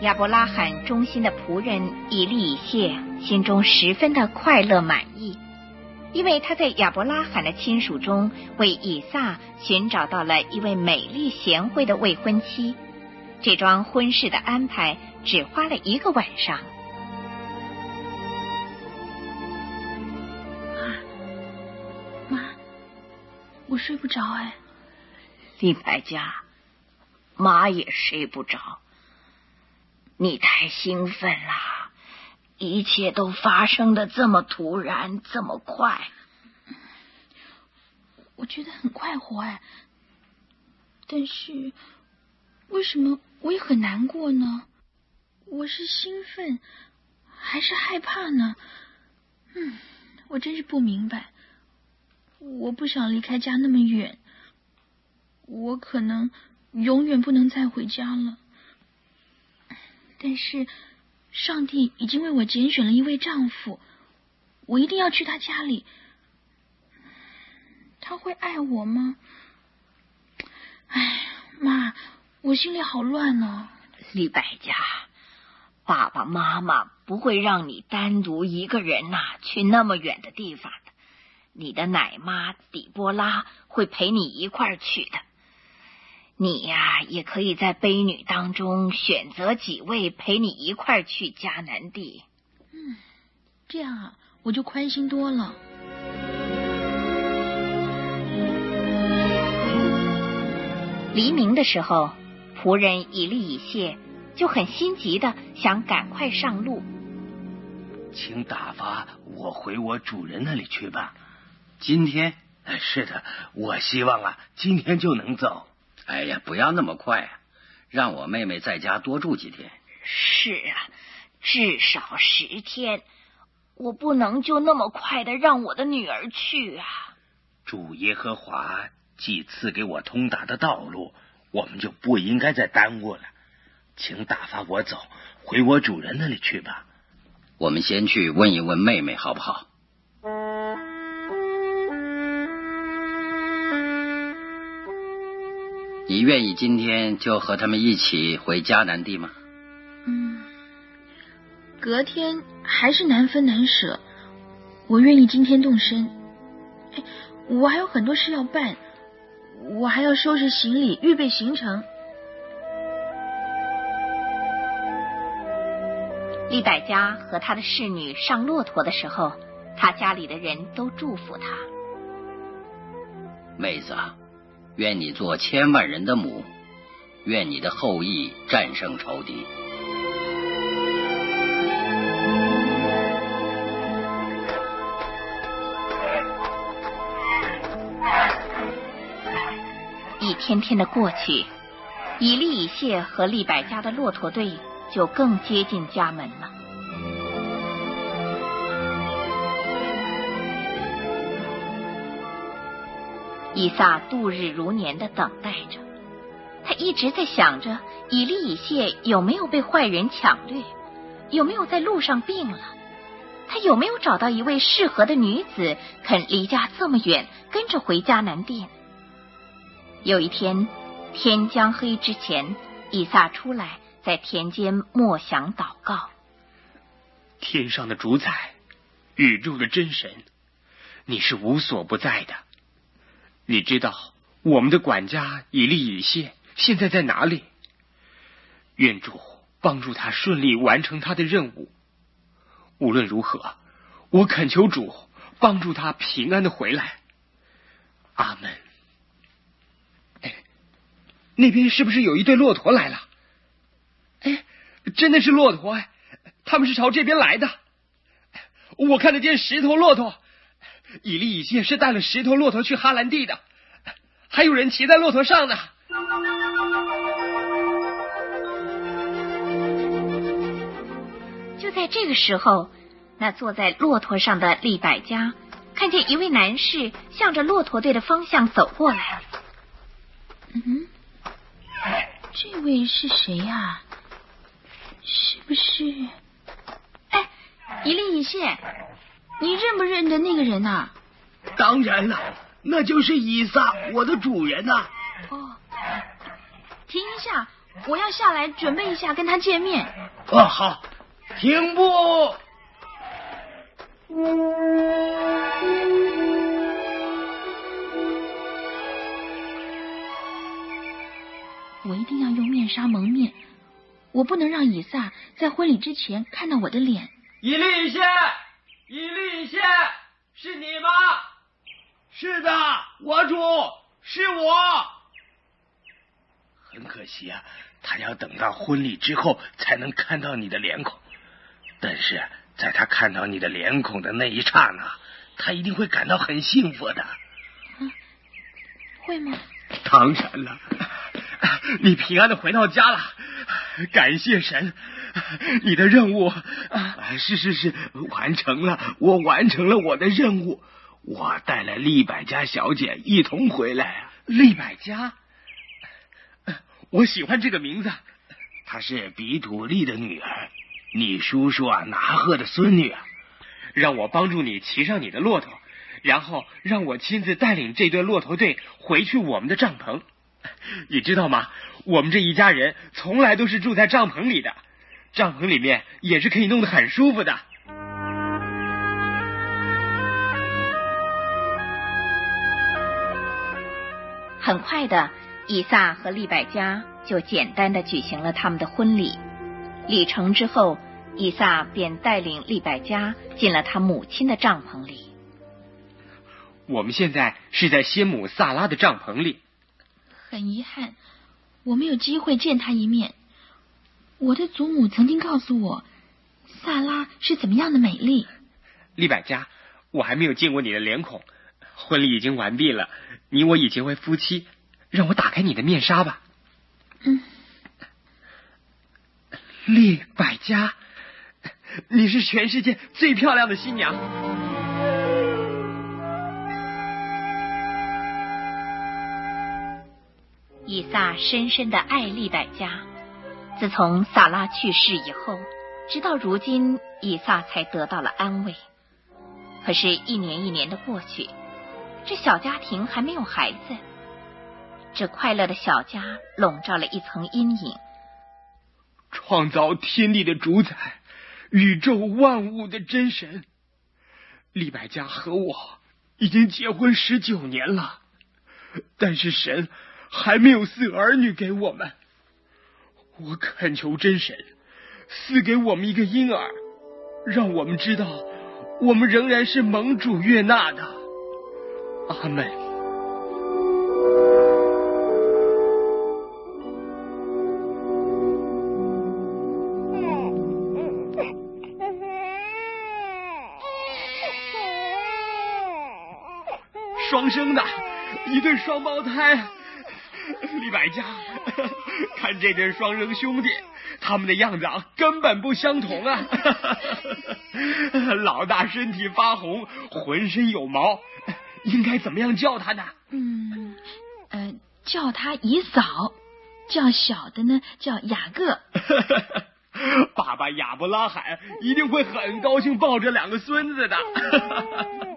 亚伯拉罕忠心的仆人以利以谢心中十分的快乐满意，因为他在亚伯拉罕的亲属中为以撒寻找到了一位美丽贤惠的未婚妻。这桩婚事的安排只花了1个晚上。 妈，我睡不着哎。 利百加，妈也睡不着。你太兴奋了，一切都发生的这么突然，这么快。 我觉得很快活哎，但是为什么我也很难过呢？我是兴奋还是害怕呢？我真是不明白。我不想离开家那么远，我可能永远不能再回家了。但是上帝已经为我拣选了一位丈夫，我一定要去他家里。他会爱我吗？哎，妈，我心里好乱哦。 利百加，爸爸妈妈不会让你单独一个人去那么远的地方的。你的奶妈底波拉会陪你一块儿去的。你也可以在卑女当中选择几位陪你一块儿去迦南地。 这样我就宽心多了。 黎明的时候，仆人以利以谢就很心急的想赶快上路。 请打发我回我主人那里去吧。 今天？ 是的，我希望今天就能走。 哎呀，不要那么快让我妹妹在家多住几天。 是至少10天，我不能就那么快的让我的女儿去主耶和华既赐给我通达的道路，我们就不应该再耽误了。请打发我走，回我主人那里去吧。 我们先去问一问妹妹好不好？你愿意今天就和他们一起回迦南地吗？ 隔天还是难分难舍，我愿意今天动身。我还有很多事要办，我还要收拾行李，预备行程。 利百加和他的侍女上骆驼的时候，他家里的人都祝福他。 妹子，愿你做千万人的母，愿你的后裔战胜仇敌。 一天天的过去，以利以谢和利百加的骆驼队就更接近家门了。以撒度日如年的等待着，他一直在想着以利以谢有没有被坏人抢掠，有没有在路上病了，他有没有找到一位适合的女子肯离家这么远跟着回迦南地。有一天天将黑之前，以撒出来在田间默想祷告。 天上的主宰，宇宙的真神，你是无所不在的。你知道我们的管家以利以谢现在在哪里？愿主帮助他顺利完成他的任务。无论如何，我恳求主帮助他平安的回来。阿门。那边是不是有一队骆驼来了？真的是骆驼他们是朝这边来的。我看得见10头骆驼。以利以谢是带了10头骆驼去哈兰地的，还有人骑在骆驼上呢。 就在这个时候，那坐在骆驼上的利百加看见一位男士向着骆驼队的方向走过来。 这位是谁呀？是不是？以利以谢，你认不认得那个人啊？ 当然了，那就是以撒，我的主人停一下， 我要下来准备一下跟他见面。 哦，好，停步。 我一定要用面纱蒙面，我不能让以撒在婚礼之前看到我的脸。 以利谢，以利谢，是你吗？ 是的，我主，是我。很可惜啊，他要等到婚礼之后才能看到你的脸孔。但是在他看到你的脸孔的那一刹那，他一定会感到很幸福的。 会吗？ 当然了，你平安的回到家了，感谢神，你的任务是完成了，我完成了我的任务，我带了利百加小姐一同回来。 利百加，我喜欢这个名字， 她是比土利的女儿，你叔叔拿鹤的孙女啊。 让我帮助你骑上你的骆驼，然后让我亲自带领这队骆驼队回去我们的帐篷。你知道吗？我们这一家人从来都是住在帐篷里的，帐篷里面也是可以弄得很舒服的。 很快的，以撒和利百加就简单的举行了他们的婚礼。礼成之后，以撒便带领利百加进了他母亲的帐篷里。 我们现在是在先母萨拉的帐篷里。 很遗憾，我没有机会见他一面。我的祖母曾经告诉我，萨拉是怎么样的美丽。 利百加，我还没有见过你的脸孔。婚礼已经完毕了，你我已结为夫妻，让我打开你的面纱吧。利百加，你是全世界最漂亮的新娘。 以撒深深的爱利百加，自从撒拉去世以后，直到如今，以撒才得到了安慰。可是一年一年的过去，这小家庭还没有孩子，这快乐的小家笼罩了一层阴影。 创造天地的主宰，宇宙万物的真神，利百加和我已经结婚19年了，但是神还没有赐儿女给我们。我恳求真神赐给我们一个婴儿，让我们知道我们仍然是蒙主悦纳的。阿们。双生的一对双胞胎，利百加，看这对双生兄弟，他们的样子根本不相同啊！老大身体发红，浑身有毛，应该怎么样叫他呢？ 叫他以扫，叫小的呢叫雅各。 爸爸亚伯拉罕一定会很高兴抱着2个孙子的。